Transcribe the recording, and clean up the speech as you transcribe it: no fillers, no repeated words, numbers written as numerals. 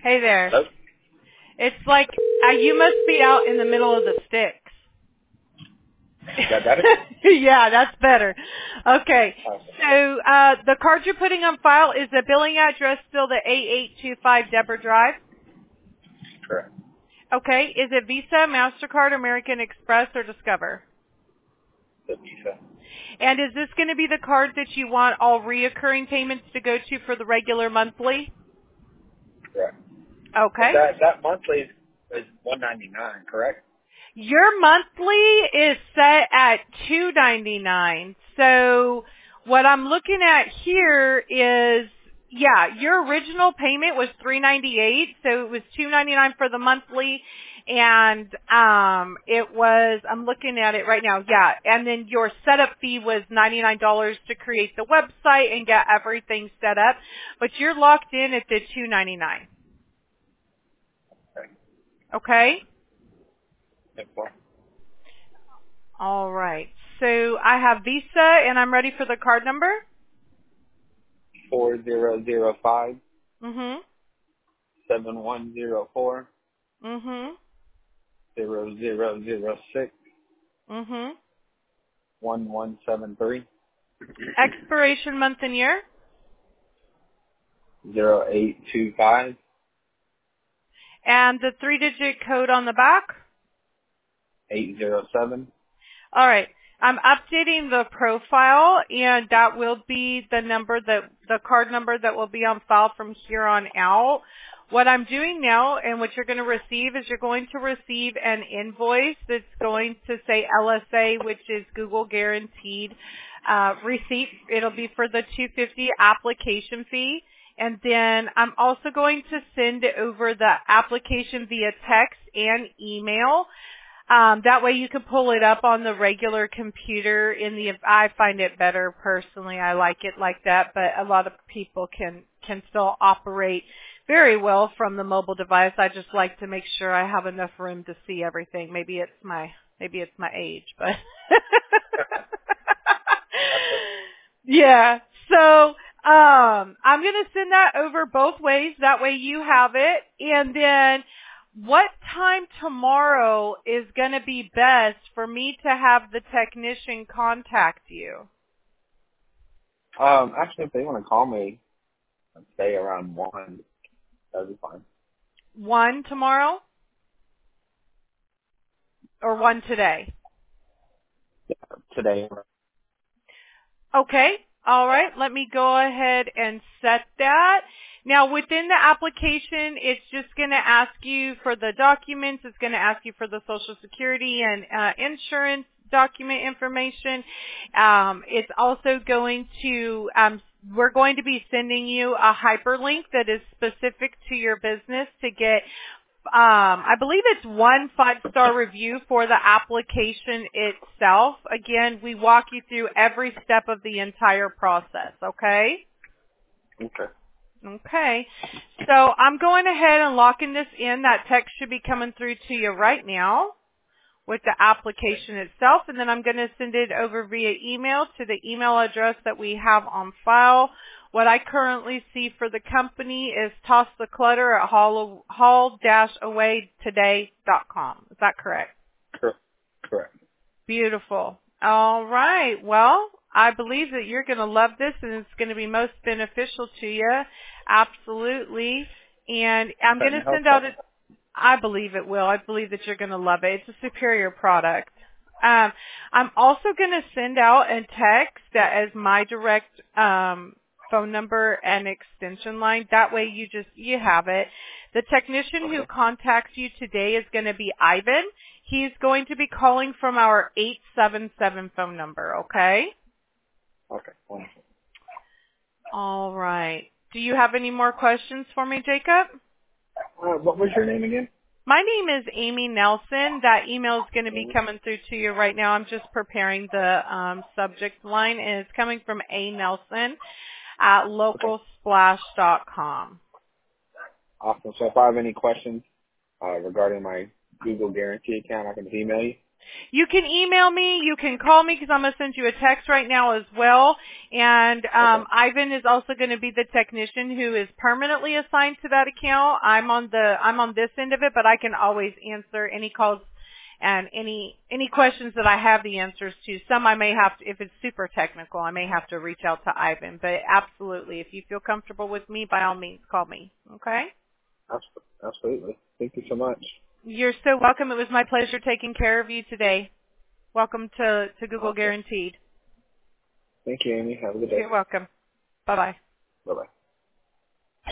Hey there. Hello? It's like you must be out in the middle of the sticks. Is that better? Yeah, that's better. Okay. Awesome. So the card you're putting on file, is the billing address still the 8825 Deborah Drive? Correct. Okay. Is it Visa, MasterCard, American Express, or Discover? The Visa. And is this going to be the card that you want all reoccurring payments to go to for the regular monthly? Correct. Okay. That monthly is $199, correct? Your monthly is set at $299. So what I'm looking at here is, yeah, your original payment was $398, so it was $299 for the monthly, and it was, I'm looking at it right now, yeah, and then your setup fee was $99 to create the website and get everything set up, but you're locked in at the $299. Okay. Okay? Therefore, All right. So I have Visa, and I'm ready for the card number. 4005 Mhm. 7104 Mhm. 0006 Mhm. 1173 Expiration month and year, 0825 and the three-digit code on the back. 807. All right. I'm updating the profile, and that will be the number the card number that will be on file from here on out. What I'm doing now and what you're going to receive is you're going to receive an invoice that's going to say LSA, which is Google Guaranteed receipt. It'll be for the $250 application fee. And then I'm also going to send over the application via text and email. That way you can pull it up on the regular computer. I find it better personally. I like it like that, but a lot of people can still operate very well from the mobile device. I just like to make sure I have enough room to see everything. Maybe it's my age, but yeah. So I'm going to send that over both ways. That way you have it. And then what time tomorrow is going to be best for me to have the technician contact you? Actually, if they want to call me, I'd say around 1, that'd be fine. 1 tomorrow or 1 today? Yeah, today. Okay. All right. Let me go ahead and set that. Now, within the application, it's just going to ask you for the documents. It's going to ask you for the Social Security and insurance document information. It's also going to, we're going to be sending you a hyperlink that is specific to your business to get I believe it's 1 5-star review for the application itself. Again, we walk you through every step of the entire process, okay? Okay. Okay. So I'm going ahead and locking this in. That text should be coming through to you right now with the application itself, and then I'm going to send it over via email to the email address that we have on file. What I currently see for the company is toss the clutter at hall-awaytoday.com. Is that correct? Correct. Beautiful. All right. Well, I believe that you're going to love this and it's going to be most beneficial to you. Absolutely. And I'm going to send out I believe it will. I believe that you're going to love it. It's a superior product. I'm also going to send out a text that is my direct phone number and extension line. That way you have it. The technician who contacts you today is going to be Ivan. He's going to be calling from our 877 phone number, okay? Okay. Wonderful. All right. Do you have any more questions for me, Jacob? What was your name again? My name is Amy Nelson. That email is going to be coming through to you right now. I'm just preparing the subject line, and it's coming from A. Nelson at localsplash.com. Awesome. So if I have any questions regarding my Google Guarantee account, I can email you? You can email me. You can call me because I'm going to send you a text right now as well. And Ivan is also going to be the technician who is permanently assigned to that account. I'm on this end of it, but I can always answer any calls and any questions that I have the answers to. Some I may have to, if it's super technical, I may have to reach out to Ivan. But absolutely, if you feel comfortable with me, by all means, call me. Okay? Absolutely. Thank you so much. You're so welcome. It was my pleasure taking care of you today. Welcome to Google Okay. Guaranteed. Thank you, Amy. Have a good day. You're welcome. Bye-bye. Bye-bye.